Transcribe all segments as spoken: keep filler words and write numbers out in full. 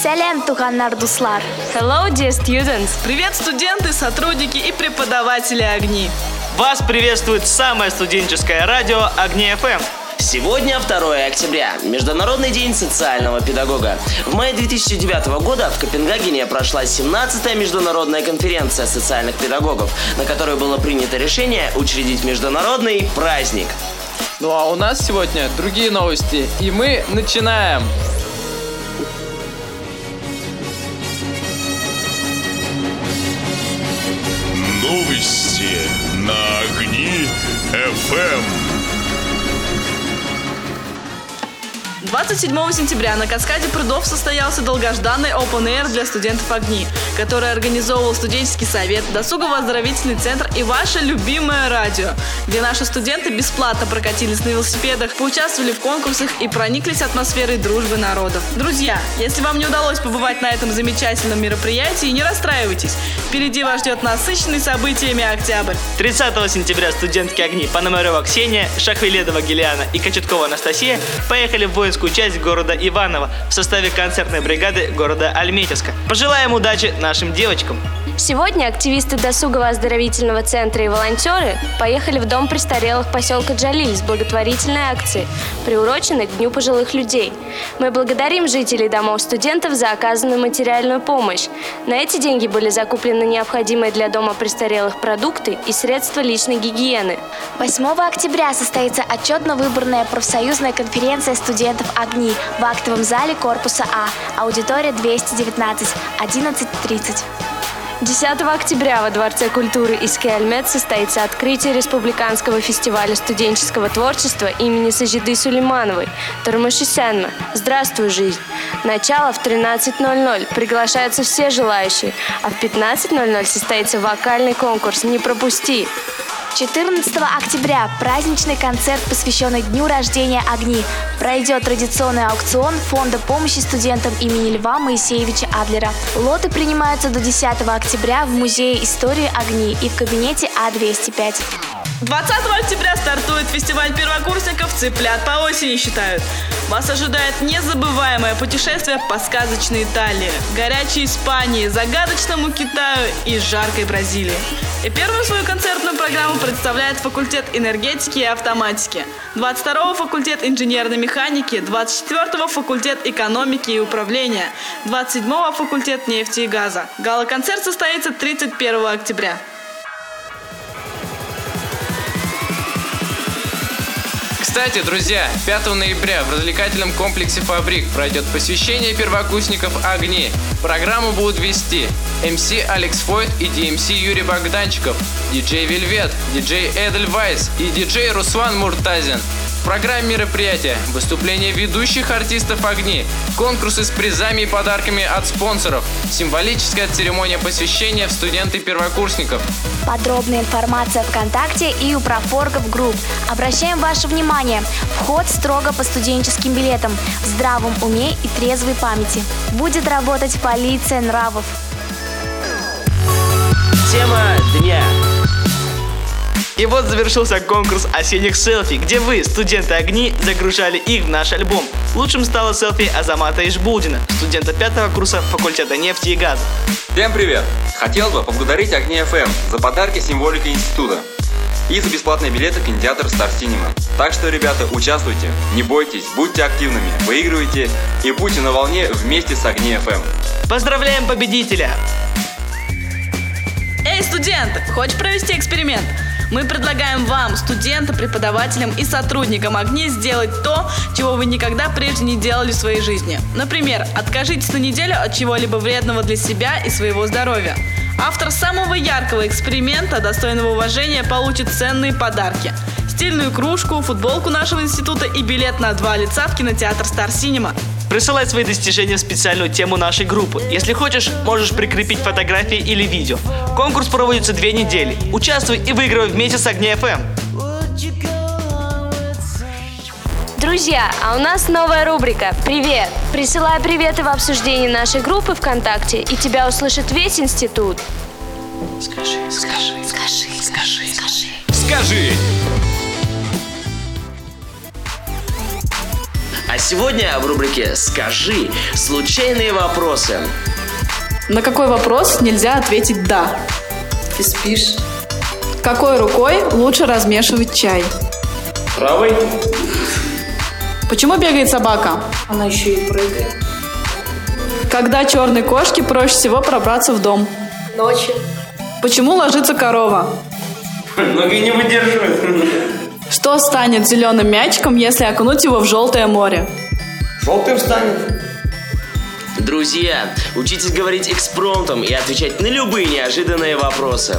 Сәлем, туганнар, дуслар. Hello, dear students. Привет, студенты, сотрудники и преподаватели «Огни». Вас приветствует самое студенческое радио «Огни эф эм». Сегодня второе октября, Международный день социального педагога. В мае две тысячи девятого года в Копенгагене прошла семнадцатая международная конференция социальных педагогов, на которой было принято решение учредить международный праздник. Ну а у нас сегодня другие новости, и мы начинаем! Новости на Огни эф эм. двадцать седьмого сентября на каскаде прудов состоялся долгожданный Open Air для студентов «Огни», который организовывал студенческий совет, досугово-оздоровительный центр и ваше любимое радио, где наши студенты бесплатно прокатились на велосипедах, поучаствовали в конкурсах и прониклись атмосферой дружбы народов. Друзья, если вам не удалось побывать на этом замечательном мероприятии, не расстраивайтесь. Впереди вас ждет насыщенный событиями октябрь. тридцатого сентября студентки «Огни» Пономарева Ксения, Шахвеледова Гелиана и Кочеткова Анастасия поехали в воинскую часть города Иваново в составе концертной бригады города Альметьевска. Пожелаем удачи нашим девочкам! Сегодня активисты досугово-оздоровительного центра и волонтеры поехали в дом престарелых поселка Джалиль с благотворительной акцией, приуроченной к Дню пожилых людей. Мы благодарим жителей домов студентов за оказанную материальную помощь. На эти деньги были закуплены необходимые для дома престарелых продукты и средства личной гигиены. восьмого октября состоится отчетно-выборная профсоюзная конференция студентов «Огни» в актовом зале корпуса А, аудитория двести девятнадцать, одиннадцать тридцать. десятого октября во Дворце культуры Иске-Альмет состоится открытие Республиканского фестиваля студенческого творчества имени Сажиды Сулеймановой «Тормыши-Сенма». Здравствуй, жизнь! Начало в тринадцать ноль ноль. Приглашаются все желающие, а в пятнадцать ноль ноль состоится вокальный конкурс. Не пропусти! четырнадцатого октября праздничный концерт, посвященный дню рождения «Огни». Пройдет традиционный аукцион Фонда помощи студентам имени Льва Моисеевича Адлера. Лоты принимаются до десятого октября в Музее истории «Огни» и в кабинете А двести пять. двадцатого октября стартует фестиваль первокурсников «Цыплят по осени считают». Вас ожидает незабываемое путешествие по сказочной Италии, горячей Испании, загадочному Китаю и жаркой Бразилии. И первую свою концертную программу представляет факультет энергетики и автоматики, двадцать второго факультет инженерной механики, двадцать четвертого факультет экономики и управления, двадцать седьмого факультет нефти и газа. Гала-концерт состоится тридцать первого октября. Кстати, друзья, пятого ноября в развлекательном комплексе «Фабрик» пройдет посвящение первокурсников «Огни». Программу будут вести эм си Алекс Фойт и ди эм си Юрий Богданчиков, диджей Вельвет, диджей Эдельвайс и диджей Руслан Муртазин. В программе мероприятия выступления ведущих артистов «Огни», конкурсы с призами и подарками от спонсоров, символическая церемония посвящения в студенты-первокурсников. Подробная информация ВКонтакте и у профоргов групп. Обращаем ваше внимание, вход строго по студенческим билетам, в здравом уме и трезвой памяти. Будет работать полиция нравов. Тема дня. И вот завершился конкурс осенних селфи, где вы, студенты «Огни», загружали их в наш альбом. Лучшим стало селфи Азамата Ишбулдина, студента пятого курса факультета нефти и газа. Всем привет! Хотел бы поблагодарить «Огни эф эм» за подарки символики института и за бесплатные билеты в кинотеатр Star Cinema. Так что, ребята, участвуйте, не бойтесь, будьте активными, выигрывайте и будьте на волне вместе с «Огни эф эм». Поздравляем победителя! Эй, студенты, хочешь провести эксперимент? Мы предлагаем вам, студентам, преподавателям и сотрудникам «Огни», сделать то, чего вы никогда прежде не делали в своей жизни. Например, откажитесь на неделю от чего-либо вредного для себя и своего здоровья. Автор самого яркого эксперимента, достойного уважения, получит ценные подарки: стильную кружку, футболку нашего института и билет на два лица в кинотеатр Star Cinema. Присылай свои достижения в специальную тему нашей группы. Если хочешь, можешь прикрепить фотографии или видео. Конкурс проводится две недели. Участвуй и выигрывай вместе с «Огни эф эм». Друзья, а у нас новая рубрика «Привет». Присылай приветы в обсуждении нашей группы ВКонтакте, и тебя услышит весь институт. Скажи, скажи, Скажи, скажи, скажи. Скажи! А сегодня в рубрике «Скажи» случайные вопросы. На какой вопрос нельзя ответить «да»? Ты спишь? Какой рукой лучше размешивать чай? Правой? Почему бегает собака? Она еще и прыгает. Когда черной кошке проще всего пробраться в дом? Ночью. Почему ложится корова? Ноги не выдерживают. Что станет зеленым мячиком, если окунуть его в желтое море? Желтым станет. Друзья, учитесь говорить экспромтом и отвечать на любые неожиданные вопросы.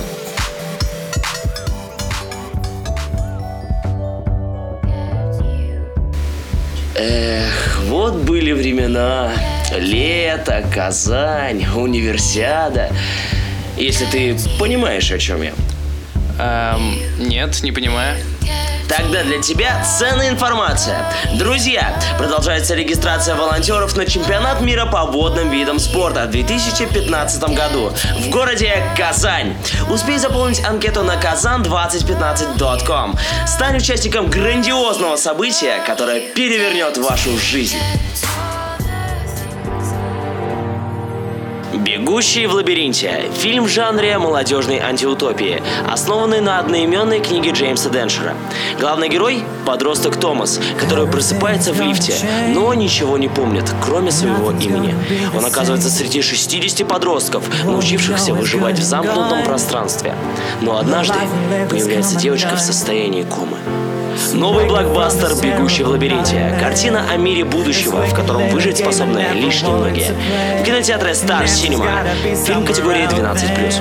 Эх, вот были времена. Лето, Казань, универсиада. Если ты понимаешь, о чем я. Эм, нет, не понимаю. Тогда для тебя ценная информация. Друзья, продолжается регистрация волонтеров на чемпионат мира по водным видам спорта в две тысячи пятнадцатом году в городе Казань. Успей заполнить анкету на казан двадцать пятнадцать точка ком. Стань участником грандиозного события, которое перевернет вашу жизнь. «Бегущий в лабиринте» – фильм в жанре молодежной антиутопии, основанный на одноименной книге Джеймса Деншера. Главный герой – подросток Томас, который просыпается в лифте, но ничего не помнит, кроме своего имени. Он оказывается среди шестидесяти подростков, научившихся выживать в замкнутом пространстве. Но однажды появляется девочка в состоянии комы. Новый блокбастер «Бегущий в лабиринте». Картина о мире будущего, в котором выжить способны лишь немногие. В кинотеатре Star Cinema. Фильм категории двенадцать плюс.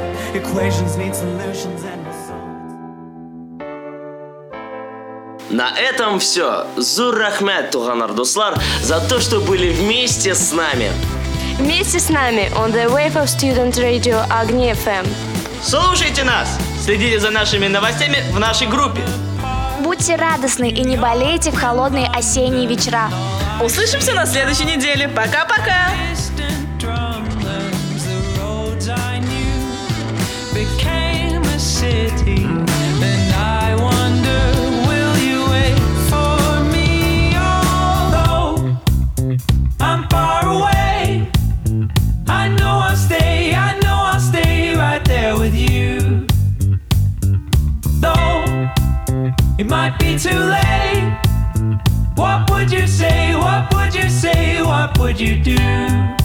На этом все. Зур рахмет, Туган Ардуслар, за то, что были вместе с нами. Вместе с нами on the wave of Student Radio Agni эф эм. Слушайте нас! Следите за нашими новостями в нашей группе. Будьте радостны и не болейте в холодные осенние вечера. Услышимся на следующей неделе. Пока-пока! It might be too late. What would you say? What would you say? What would you do?